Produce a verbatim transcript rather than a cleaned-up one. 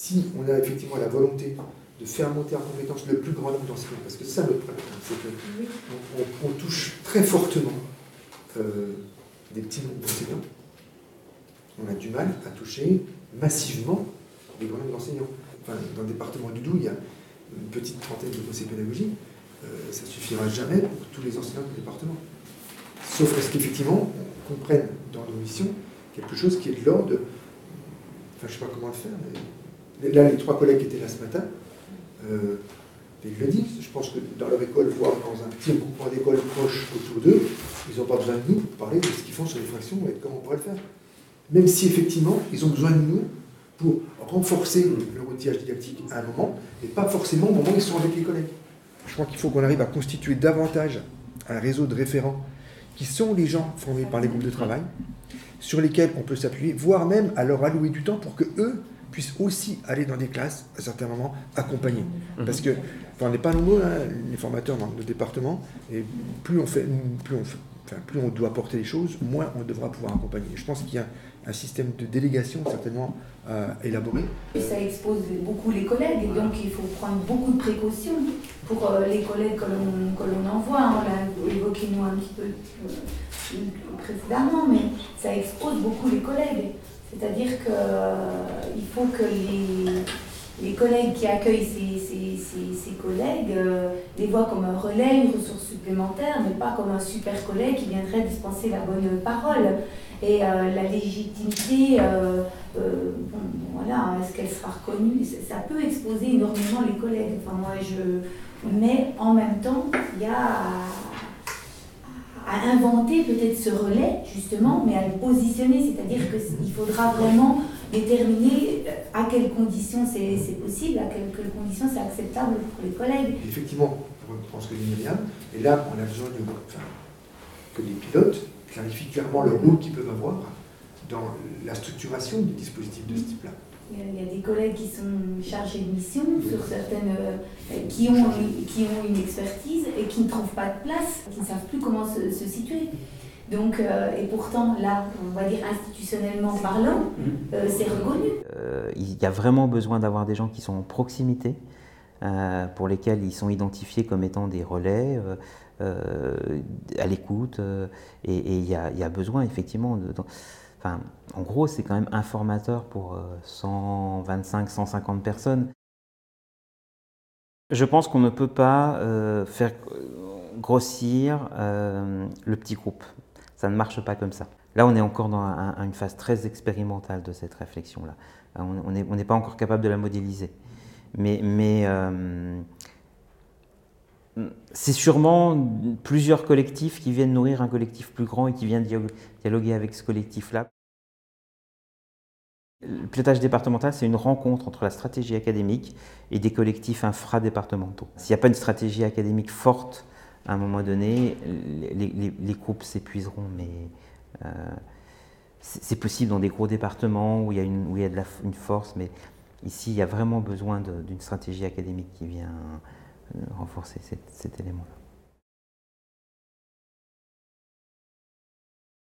si on a effectivement la volonté de faire monter en compétence le plus grand nombre d'enseignants, parce que c'est ça notre problème, c'est qu'on on, on touche très fortement euh, des petits nombres d'enseignants. On a du mal à toucher massivement des grands nombres d'enseignants. Enfin, dans le département du Doubs, il y a une petite trentaine de conseillers pédagogiques. Euh, ça ne suffira jamais pour tous les enseignants du département. Sauf à ce qu'effectivement, on comprenne dans nos missions quelque chose qui est de l'ordre de... Enfin, je ne sais pas comment le faire, mais là, les trois collègues qui étaient là ce matin, euh, ils le disent. Je pense que dans leur école, voire dans un petit groupement d'écoles proches autour d'eux, ils n'ont pas besoin de nous pour parler de ce qu'ils font sur les fractions et de comment on pourrait le faire. Même si, effectivement, ils ont besoin de nous pour renforcer leur outillage didactique à un moment, mais pas forcément au moment où ils sont avec les collègues. Je crois qu'il faut qu'on arrive à constituer davantage un réseau de référents qui sont les gens formés par les groupes de travail, sur lesquels on peut s'appuyer, voire même à leur allouer du temps pour qu'eux puissent aussi aller dans des classes, à certains moments, accompagner. Parce que, enfin, on n'est pas nombreux, hein, les formateurs dans le département, et plus on fait, plus on fait, enfin, plus on doit porter les choses, moins on devra pouvoir accompagner. Je pense qu'il y a un système de délégation certainement à élaborer. Ça expose beaucoup les collègues, et donc il faut prendre beaucoup de précautions pour euh, les collègues que l'on que l'on envoie. On l'a évoqué nous un petit peu euh, précédemment, mais ça expose beaucoup les collègues. C'est-à-dire qu'il euh, faut que les, les collègues qui accueillent ces, ces, ces, ces collègues euh, les voient comme un relais, une ressource supplémentaire, mais pas comme un super collègue qui viendrait dispenser la bonne parole. Et euh, la légitimité, euh, euh, bon, voilà, est-ce qu'elle sera reconnue? Ça peut exposer énormément les collègues. Enfin, moi, je... Mais en même temps, il y a à, à inventer peut-être ce relais, justement, mais à le positionner. C'est-à-dire qu'il faudra vraiment déterminer à quelles conditions c'est possible, à quelles, quelles conditions c'est acceptable pour les collègues. Effectivement, je pense que c'est bien. Et là, on a besoin de, enfin, que les pilotes clarifient clairement le rôle qu'ils peuvent avoir dans la structuration du dispositif de ce type-là. Il y a des collègues qui sont chargés de mission sur certaines, euh, qui, ont, qui ont une expertise et qui ne trouvent pas de place, qui ne savent plus comment se, se situer. Donc, euh, et pourtant, là, on va dire institutionnellement parlant, euh, c'est reconnu. Euh, il y a vraiment besoin d'avoir des gens qui sont en proximité, euh, pour lesquels ils sont identifiés comme étant des relais, euh, euh, à l'écoute, euh, et, et il y a, il y a besoin effectivement de... de Enfin, en gros, c'est quand même un formateur pour cent vingt-cinq, cent cinquante personnes. Je pense qu'on ne peut pas euh, faire grossir euh, le petit groupe. Ça ne marche pas comme ça. Là, on est encore dans un, une phase très expérimentale de cette réflexion-là. On n'est on n'est pas encore capable de la modéliser. Mais, mais euh, c'est sûrement plusieurs collectifs qui viennent nourrir un collectif plus grand et qui viennent dialoguer avec ce collectif-là. Le pilotage départemental, c'est une rencontre entre la stratégie académique et des collectifs infradépartementaux. S'il n'y a pas une stratégie académique forte, à un moment donné, les, les, les groupes s'épuiseront, mais euh, c'est possible dans des gros départements où il y a, une, où il y a de la, une force, mais ici, il y a vraiment besoin d'une stratégie académique qui vient renforcer cet, cet élément-là.